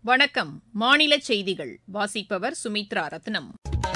வணக்கம். மாநில செய்திகள் வாசிப்பவர் சுமித்ரா ரத்னம்.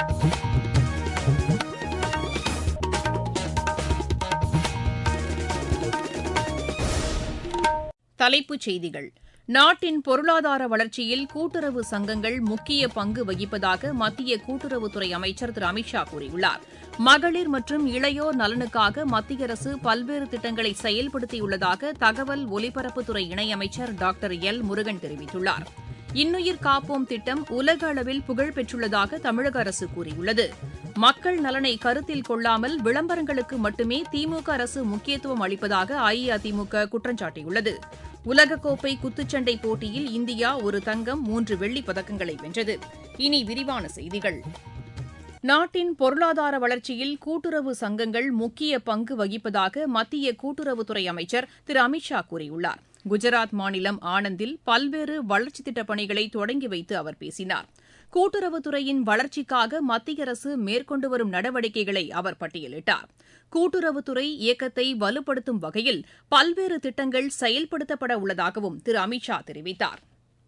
தலைப்புச் செய்திகள். நாட்டின் பொருளாதார வளர்ச்சியில் கூட்டுறவு சங்கங்கள் முக்கிய பங்கு வகிப்பதாக மத்திய கூட்டுறவுத்துறை அமைச்சர் திரு அமித் ஷா கூறியுள்ளார். மகளிர் மற்றும் இளையோர் நலனுக்காக மத்திய அரசு பல்வேறு திட்டங்களை செயல்படுத்தியுள்ளதாக தகவல் ஒலிபரப்புத்துறை இணையமைச்சர் டாக்டர் எல் முருகன் தெரிவித்துள்ளார். இன்னுயிர் காப்போம் திட்டம் உலக அளவில் புகழ் பெற்றுள்ளதாக தமிழக அரசு கூறியுள்ளது. மக்கள் நலனை கருத்தில் கொள்ளாமல் விளம்பரங்களுக்கு மட்டுமே திமுக அரசு முக்கியத்துவம் அளிப்பதாக அஇஅதிமுக குற்றம் சாட்டியுள்ளது. உலகக்கோப்பை குத்துச்சண்டை போட்டியில் இந்தியா ஒரு தங்கம் 3 வெள்ளிப் பதக்கங்களை வென்றது. இனி விரிவான செய்திகள். நாட்டின் பொருளாதார வளர்ச்சியில் கூட்டுறவு சங்கங்கள் முக்கிய பங்கு வகிப்பதாக மத்திய கூட்டுறவுத்துறை அமைச்சர் திரு அமித் ஷா கூறியுள்ளார். குஜராத் மாநிலம் ஆனந்தில் பல்வேறு வளர்ச்சித் திட்டப் பணிகளை தொடங்கி வைத்து அவர் பேசினார். கூட்டுறவுத்துறையின் வளர்ச்சிக்காக மத்திய அரசு மேற்கொண்டு வரும் நடவடிக்கைகளை அவர் பட்டியலிட்டார். கூட்டுறவுத்துறை இயக்கத்தை வலுப்படுத்தும் வகையில் பல்வேறு திட்டங்கள் செயல்படுத்தப்பட உள்ளதாகவும் திரு அமித் ஷா தெரிவித்தார்.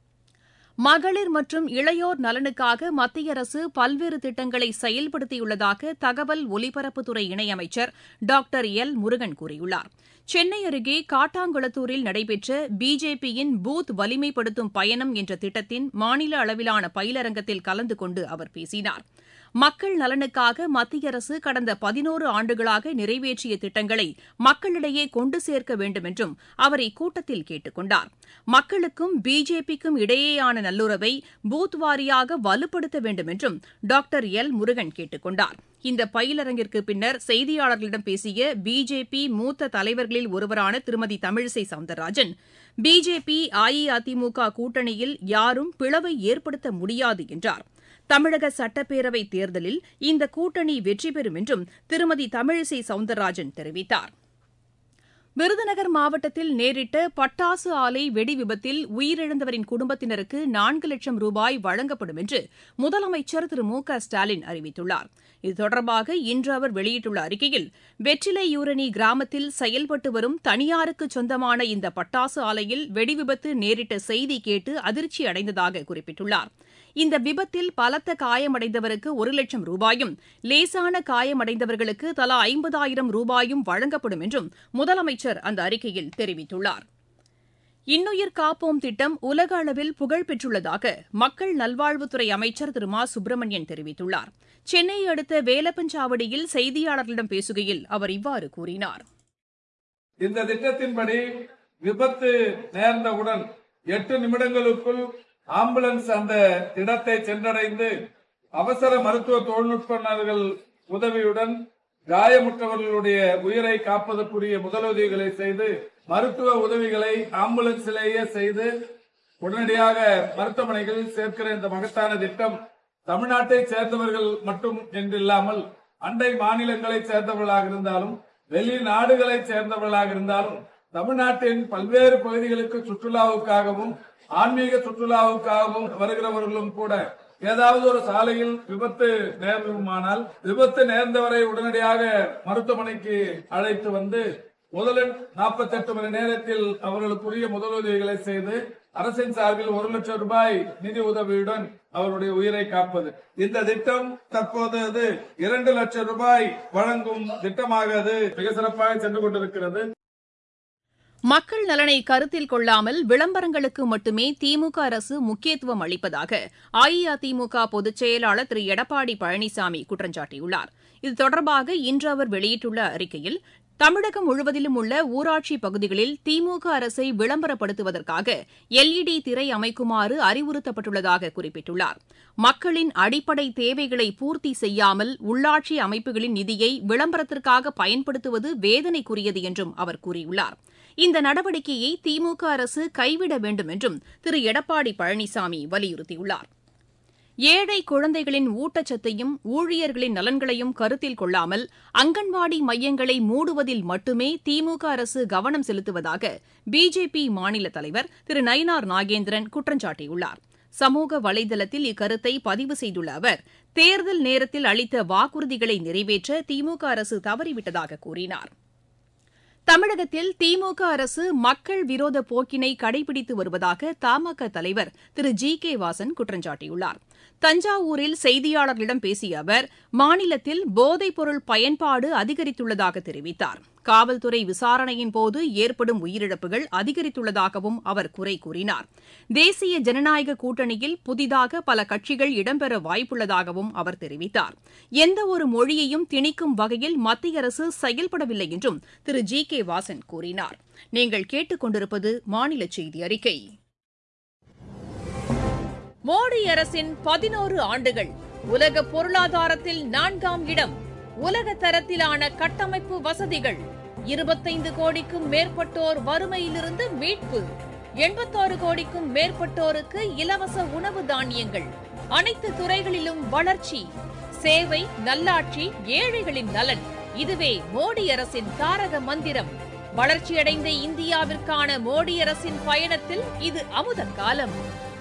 மகளிர் மற்றும் இளையோர் நலனுக்காக மத்திய அரசு பல்வேறு திட்டங்களை செயல்படுத்தியுள்ளதாக தகவல் ஒலிபரப்புத்துறை இணையமைச்சர் டாக்டர் எல் முருகன் கூறியுள்ளார். சென்னை அருகே காட்டாங்குளத்தூரில் நடைபெற்ற பிஜேபியின் பூத் வலிமைப்படுத்தும் பயணம் என்ற திட்டத்தின் மாநில அளவிலான பயிலரங்கத்தில் கலந்து கொண்டு அவர் பேசினார். மக்கள் நலனுக்காக மத்திய அரசு கடந்த 11 ஆண்டுகளாக நிறைவேற்றிய திட்டங்களை மக்களிடையே கொண்டு சேர்க்க வேண்டும் என்றும் அவர் இக்கூட்டத்தில் கேட்டுக் கொண்டார். மக்களுக்கும் பிஜேபிக்கும் இடையேயான நல்லுறவை பூத் வாரியாக வலுப்படுத்த வேண்டும் என்றும் டாக்டர் எல் முருகன் கேட்டுக் கொண்டார். இந்த பயிலரங்கிற்கு பின்னர் செய்தியாளர்களிடம் பேசிய பிஜேபி மூத்த தலைவர்களில் ஒருவரான திருமதி தமிழிசை சவுந்தரராஜன், பிஜேபி அஇஅதிமுக கூட்டணியில் யாரும் பிளவை ஏற்படுத்த முடியாது என்றார். தமிழக சட்டப்பேரவைத் தேர்தலில் இந்த கூட்டணி வெற்றி பெறும் என்றும் திருமதி தமிழிசை சவுந்தரராஜன் தெரிவித்தார். விருதுநகர் மாவட்டத்தில் நேரிட்ட பட்டாசு ஆலை வெடி விபத்தில் உயிரிழந்தவரின் குடும்பத்தினருக்கு 4 லட்சம் ரூபாய் வழங்கப்படும் என்று முதலமைச்சர் திரு மு க ஸ்டாலின் அறிவித்துள்ளார். இது தொடர்பாக இன்று அவர் வெளியிட்டுள்ள அறிக்கையில், வெற்றிலையூரணி கிராமத்தில் செயல்பட்டு வரும் தனியாருக்கு சொந்தமான இந்த பட்டாசு ஆலையில் வெடி விபத்து நேரிட்ட செய்தி கேட்டு அதிர்ச்சி அடைந்ததாக குறிப்பிட்டுள்ளார். இந்த விபத்தில் பலத்த காயமடைந்தவருக்கு 1 லட்சம் ரூபாயும், லேசான காயமடைந்தவர்களுக்கு தலா 50,000 ரூபாயும் வழங்கப்படும் என்றும் முதலமைச்சர் அந்த அறிக்கையில் தெரிவித்துள்ளார். இன்னுயிர் காப்போம் திட்டம் உலக அளவில் புகழ் பெற்றுள்ளதாக மக்கள் நல்வாழ்வுத்துறை அமைச்சர் திரு மா சுப்பிரமணியன் தெரிவித்துள்ளார். சென்னையை அடுத்த வேலப்பஞ்சாவடியில் செய்தியாளர்களிடம் பேசுகையில் அவர் இவ்வாறு கூறினார். இந்த திட்டத்தின்படி விபத்து நேர்ந்தவுடன் 8 நிமிடங்களுக்குள் ஆம்புலன்ஸ் அந்த இடத்தை சென்றடைந்து அவசர மருத்துவ தொழில்நுட்பங்கள் உதவியுடன் காயமுற்றவர்களுடைய உயிரை காப்பதற்குரிய முதலுதவிகளை செய்து மருத்துவ உதவிகளை ஆம்புலன்ஸிலேயே செய்து உடனடியாக மருத்துவமனைகளில் சேர்க்கிற இந்த மகத்தான திட்டம் தமிழ்நாட்டை சேர்ந்தவர்கள் மட்டும் என்றில்லாமல் அண்டை மாநிலங்களை சேர்ந்தவர்களாக இருந்தாலும் வெளிநாடுகளை சேர்ந்தவர்களாக இருந்தாலும் தமிழ்நாட்டின் பல்வேறு பகுதிகளுக்கு சுற்றுலாவுக்காகவும் ஆன்மீக சுற்றுலாவுக்காகவும் வருகிறவர்களும் கூட ஏதாவது ஒரு சாலையில் விபத்து நேர்வுமானால் விபத்து நேர்ந்தவரை உடனடியாக மருத்துவமனைக்கு அழைத்து வந்து முதலில் 48 மணி நேரத்தில் அவர்களுக்குரிய முதலுதவிகளை செய்து அரசின் சார்பில் 1 லட்சம் ரூபாய் நிதி உதவியுடன் அவருடைய உயிரை காப்பது. இந்த திட்டம் தற்போது 2 லட்சம் ரூபாய் வழங்கும் திட்டமாக அது மிக சிறப்பாக சென்று கொண்டிருக்கிறது. மக்கள் நலனை கருத்தில் கொள்ளாமல் விளம்பரங்களுக்கு மட்டுமே திமுக அரசு முக்கியத்துவம் அளிப்பதாக அஇஅதிமுக பொதுச் செயலாளர் திரு எடப்பாடி பழனிசாமி குற்றம் சாட்டியுள்ளார். இது தொடர்பாக இன்று அவர் வெளியிட்டுள்ள அறிக்கையில், தமிழகம் முழுவதிலும் உள்ள ஊராட்சி பகுதிகளில் திமுக அரசை விளம்பரப்படுத்துவதற்காக LED திரை அமைக்குமாறு அறிவுறுத்தப்பட்டுள்ளதாக குறிப்பிட்டுள்ளார். மக்களின் அடிப்படை தேவைகளை பூர்த்தி செய்யாமல் உள்ளாட்சி அமைப்புகளின் நிதியை விளம்பரத்திற்காக பயன்படுத்துவது வேதனைக்குரியது என்றும் அவர் கூறியுள்ளார். இந்த நடவடிக்கையை திமுக அரசு கைவிட வேண்டும் என்றும் திரு எடப்பாடி பழனிசாமி வலியுறுத்தியுள்ளார். ஏழை குழந்தைகளின் ஊட்டச்சத்தையும் ஊழியர்களின் நலன்களையும் கருத்தில் கொள்ளாமல் அங்கன்வாடி மையங்களை மூடுவதில் மட்டுமே திமுக அரசு கவனம் செலுத்துவதாக பிஜேபி மாநில தலைவர் திரு நயினார் நாகேந்திரன் குற்றம் சாட்டியுள்ளார். சமூக வலைதளத்தில் இக்கருத்தை பதிவு செய்துள்ள அவர், தேர்தல் நேரத்தில் அளித்த வாக்குறுதிகளை நிறைவேற்ற திமுக அரசு தவறிவிட்டதாக கூறினார். தமிழகத்தில் திமுக அரசு மக்கள் விரோத போக்கினை கடைபிடித்து வருவதாக தமாக தலைவர் திரு ஜி.கே. வாசன் குற்றம் சாட்டியுள்ளார். தஞ்சாவூரில் செய்தியாளர்களிடம் பேசிய அவர், மாநிலத்தில் போதைப்பொருள் பயன்பாடு அதிகரித்துள்ளதாக தெரிவித்தார். காவல்துறை விசாரணையின்போது ஏற்படும் உயிரிழப்புகள் அதிகரித்துள்ளதாகவும் அவர் குறை கூறினார். தேசிய ஜனநாயக கூட்டணியில் புதிதாக பல கட்சிகள் இடம்பெற வாய்ப்புள்ளதாகவும் அவர் தெரிவித்தார். எந்தவொரு மொழியையும் திணிக்கும் வகையில் மத்திய அரசு செயல்படவில்லை என்றும் திரு ஜி.கே. வாசன் கூறினார். நீங்கள் கேட்டுக் கொண்டிருப்பது மாநில செய்தி அறிக்கை. மோடி அரசின் 11 ஆண்டுகள் உலக பொருளாதாரத்தில் 4ஆம் இடம், உலக தரத்திலான கட்டமைப்பு வசதிகள், 25 கோடிக்கும் மேற்பட்டோர் வறுமையிலிருந்து மீட்பு, 86 கோடிக்கும் மேற்பட்டோருக்கு இலவச உணவு தானியங்கள், அனைத்து துறைகளிலும் வளர்ச்சி, சேவை, நல்லாட்சி, ஏழைகளின் நலன். இதுவே மோடி அரசின் தாரக மந்திரம். வளர்ச்சியடைந்த இந்தியாவிற்கான மோடி அரசின் பயணத்தில் இது அமுத காலம்.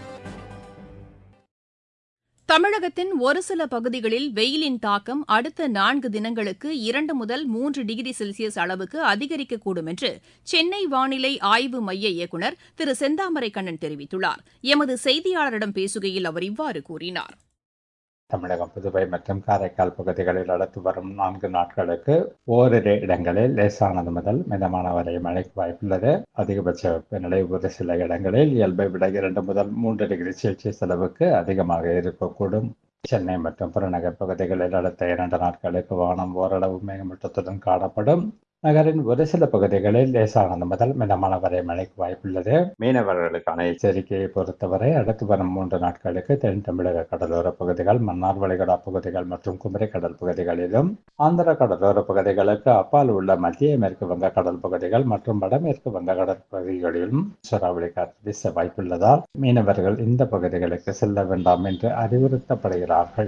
தமிழகத்தின் ஒரு சில பகுதிகளில் வெயிலின் தாக்கம் அடுத்த 4 தினங்களுக்கு 2 முதல் 3 டிகிரி செல்சியஸ் அளவுக்கு அதிகரிக்கக்கூடும் என்று சென்னை வானிலை ஆய்வு மைய இயக்குநர் திரு செந்தாமரை கண்ணன் தெரிவித்துள்ளார். எமது செய்தியாளரிடம் பேசுகையில் அவர் இவ்வாறு கூறினார். தமிழகம், புதுவை மற்றும் காரைக்கால் பகுதிகளில் அடுத்து வரும் 4 நாட்களுக்கு ஓரிரு இடங்களில் லேசானது முதல் மிதமான வரை மழைக்கு வாய்ப்புள்ளது. அதிகபட்ச வெப்பநிலை ஒரு சில இடங்களில் இயல்பை விட 2 முதல் 3 டிகிரி செல்சியஸ் அளவுக்கு அதிகமாக இருக்கக்கூடும். சென்னை மற்றும் புறநகர் பகுதிகளில் அடுத்த 2 நாட்களுக்கு வானம் ஓரளவு மேகமூட்டத்துடன் காணப்படும். நகரின் ஒரு சில பகுதிகளில் லேசானது முதல் மிதமான வரை மழைக்கு வாய்ப்புள்ளது. மீனவர்களுக்கான எச்சரிக்கையை பொறுத்தவரை அடுத்து வரும் 3 நாட்களுக்கு தென் தமிழக கடலோர பகுதிகள், மன்னார் வளைகுடா பகுதிகள் மற்றும் குமரி கடல் பகுதிகளிலும், ஆந்திர கடலோர பகுதிகளுக்கு அப்பால் உள்ள மத்திய மேற்கு வங்க கடல் பகுதிகள் மற்றும் வடமேற்கு வங்க கடல் பகுதிகளிலும் சூறாவளி காற்று வீச வாய்ப்புள்ளதால் மீனவர்கள் இந்த பகுதிகளுக்கு செல்ல வேண்டாம் என்று அறிவுறுத்தப்படுகிறார்கள்.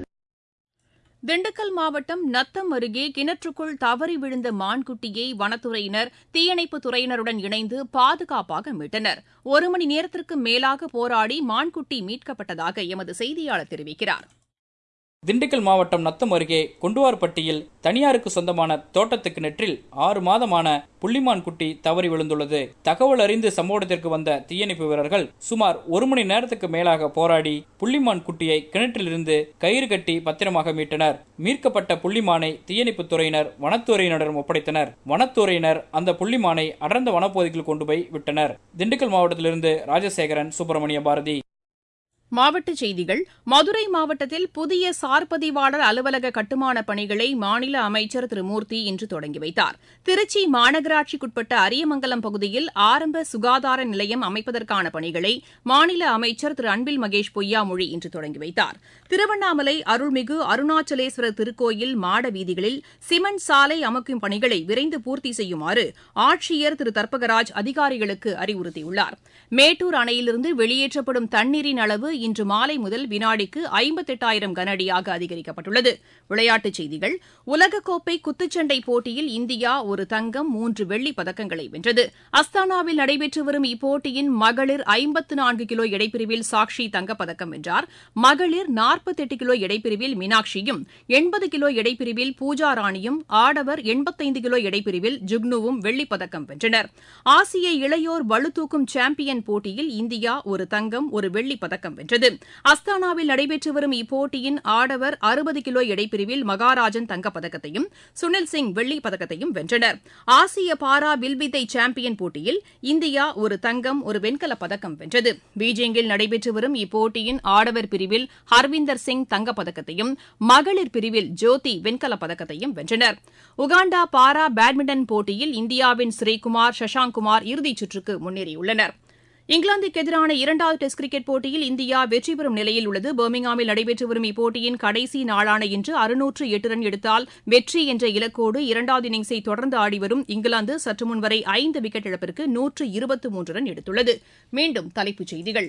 திண்டுக்கல் மாவட்டம் நத்தம் அருகே கிணற்றுக்குள் தவறி விழுந்த மான்குட்டியை வனத்துறையினர் தீயணைப்புத் துறையினருடன் இணைந்து பாதுகாப்பாக மீட்டனர். 1 மணி நேரத்திற்கு மேலாக போராடி மான்குட்டி மீட்கப்பட்டதாக எமது செய்தியாளர் தெரிவிக்கிறார். திண்டுக்கல் மாவட்டம் நத்தம் அருகே குண்டுவார்பட்டியில் தனியாருக்கு சொந்தமான தோட்டத்து கிணற்றில் 6 மாதமான புள்ளிமான் குட்டி தவறி விழுந்துள்ளது. தகவல் அறிந்து சம்பவத்திற்கு வந்த தீயணைப்பு வீரர்கள் சுமார் 1 மணி நேரத்துக்கு மேலாக போராடி புள்ளிமான் குட்டியை கிணற்றிலிருந்து கயிறு கட்டி பத்திரமாக மீட்டனர். மீட்கப்பட்ட புள்ளிமானை தீயணைப்புத் துறையினர் வனத்துறையினரிடம் ஒப்படைத்தனர். வனத்துறையினர் அந்த புள்ளிமானை அடர்ந்த வனப்பகுதியில் கொண்டு போய் விட்டனர். திண்டுக்கல் மாவட்டத்திலிருந்து ராஜசேகரன், சுப்பிரமணிய பாரதி. மாவட்டச் செய்திகள். மதுரை மாவட்டத்தில் புதிய சார்பதிவாளர் அலுவலக கட்டுமான பணிகளை மாநில அமைச்சர் திரு மூர்த்தி இன்று தொடங்கி வைத்தார். திருச்சி மாநகராட்சிக்குட்பட்ட அரியமங்கலம் பகுதியில் ஆரம்ப சுகாதார நிலையம் அமைப்பதற்கான பணிகளை மாநில அமைச்சர் திரு அன்பில் மகேஷ் பொய்யாமொழி இன்று தொடங்கி வைத்தார். திருவண்ணாமலை அருள்மிகு அருணாச்சலேஸ்வரர் திருக்கோயில் மாட வீதிகளில் சிமெண்ட் சாலை அமைக்கும் பணிகளை விரைந்து பூர்த்தி செய்யுமாறு ஆட்சியர் திரு தர்பகராஜ் அதிகாரிகளுக்கு அறிவுறுத்தியுள்ளார். மேட்டூர் அணையிலிருந்து வெளியேற்றப்படும் தண்ணீரின் அளவு இன்று மாலை முதல் வினாடிக்கு 58,000 கனஅடியாக அதிகரிக்கப்பட்டுள்ளது. விளையாட்டுச் செய்திகள். உலகக்கோப்பை குத்துச்சண்டை போட்டியில் இந்தியா 1 தங்கம் 3 வெள்ளிப் பதக்கங்களை வென்றது. அஸ்தானாவில் நடைபெற்று வரும் இப்போட்டியின் மகளிர் 54 கிலோ எடைப்பிரிவில் சாக்ஷி தங்கப்பதக்கம் வென்றார். மகளிர் 48 கிலோ எடைப்பிரிவில் மீனாட்சியும், 80 கிலோ எடைப்பிரிவில் பூஜா ராணியும், ஆடவர் 85 கிலோ எடைப்பிரிவில் ஜுக்னுவும் வெள்ளிப் பதக்கம் வென்றனர். ஆசிய இளையோர் பளுதூக்கும் சாம்பியன் போட்டியில் இந்தியா 1 தங்கம் 1 வெள்ளிப் பதக்கம் வென்றது. அஸ்தானாவில் நடைபெற்று வரும் இப்போட்டியின் ஆடவர் 60 கிலோ எடைப்பிரிவில் மகாராஜன் தங்கப்பதக்கத்தையும் சுனில் சிங் வெள்ளிப் பதக்கத்தையும் வென்றனர். ஆசிய பாரா வில்வித்தை சாம்பியன் போட்டியில் இந்தியா 1 தங்கம் 1 வெண்கலப் பதக்கம் வென்றது. பீஜிங்கில் நடைபெற்று வரும் இப்போட்டியின் ஆடவர் பிரிவில் ஹர்விந்தர் சிங் தங்கப்பதக்கத்தையும் மகளிர் பிரிவில் ஜோதி வெண்கலப் பதக்கத்தையும் வென்றனர். உகாண்டா பாரா பேட்மிண்டன் போட்டியில் இந்தியாவின் ஸ்ரீகுமார், சஷாங்க் குமார் இறுதிச் சுற்றுக்கு முன்னேறியுள்ளனர். இங்கிலாந்துக்கு எதிரான 2வது டெஸ்ட் கிரிக்கெட் போட்டியில் இந்தியா வெற்றி பெறும் நிலையில் உள்ளது. பர்மிங்ஹாமில் நடைபெற்று வரும் இப்போட்டியின் கடைசி நாளான இன்று 608 ரன் எடுத்தால் வெற்றி என்ற இலக்கோடு 2வது இன்னிங்ஸை தொடர்ந்து ஆடிவரும் இங்கிலாந்து சற்று முன் வரை 5 விக்கெட் இழப்பிற்கு 123 ரன் எடுத்துள்ளது. மீண்டும் தலைப்புச் செய்திகள்.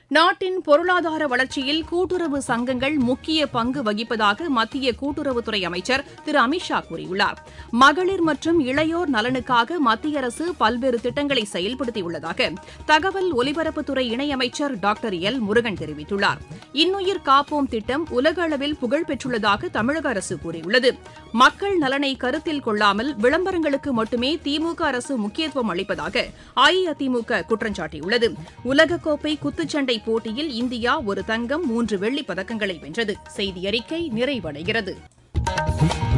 நாட்டின் பொருளாதார வளர்ச்சியில் கூட்டுறவு சங்கங்கள் முக்கிய பங்கு வகிப்பதாக மத்திய கூட்டுறவுத்துறை அமைச்சர் திரு அமித்ஷா கூறியுள்ளார். மகளிர் மற்றும் இளையோர் நலனுக்காக மத்திய அரசு பல்வேறு திட்டங்களை செயல்படுத்தியுள்ளதாக தகவல் ஒலிபரப்புத்துறை இணையமைச்சர் டாக்டர் எல் முருகன் தெரிவித்துள்ளார். இன்னுயிர் காப்போம் திட்டம் உலக அளவில் புகழ் பெற்றுள்ளதாக தமிழக அரசு கூறியுள்ளது. மக்கள் நலனை கருத்தில் கொள்ளாமல் விளம்பரங்களுக்கு மட்டுமே திமுக அரசு முக்கியத்துவம் அளிப்பதாக அஇஅதிமுக குற்றம் சாட்டியுள்ளது. உலகக்கோப்பை குத்துச்சண்டை போட்டியில் இந்தியா ஒரு தங்கம் 3 வெள்ளிப் பதக்கங்களை வென்றது. செய்தி அறிக்கை நிறைவடைகிறது.